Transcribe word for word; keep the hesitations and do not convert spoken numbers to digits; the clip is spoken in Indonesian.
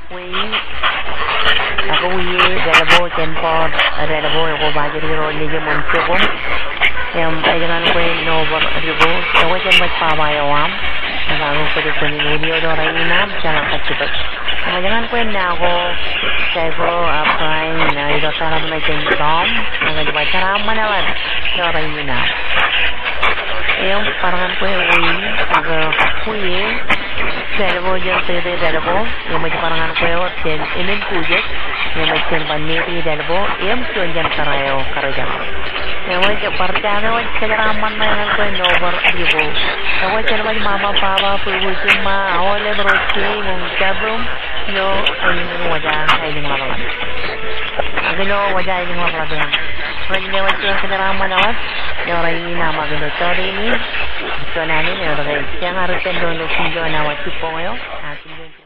Wei ako wiye dalabo kenpod dalabo ko bajiri ro ni je mon ko yang ajaran ko no bar ribo ko jen mat pa ba yawam nagago ko de ko ni audio do rai nam jangan kacito ajaran ko na ako sai ko apply na ida sarap na jen dom nga di bacara manawan do rai nam yang parangan ko wi aga kuye dalabo jen tede dalabo yang mat parangan ko ten inen kujek yang macam baniri dalabo yang tuan karayo karaja yang macam percaya macam kejaraman yang kau nobar ribu yang macam macam mama papa puluh cuma awalnya beroci mungkin yo ini wajah ini malam agak wajah ini malam macam macam kejaraman awat yang orang ini nama geno cari ini tuan ini orang yang harus tendon sinjo nama cipoyo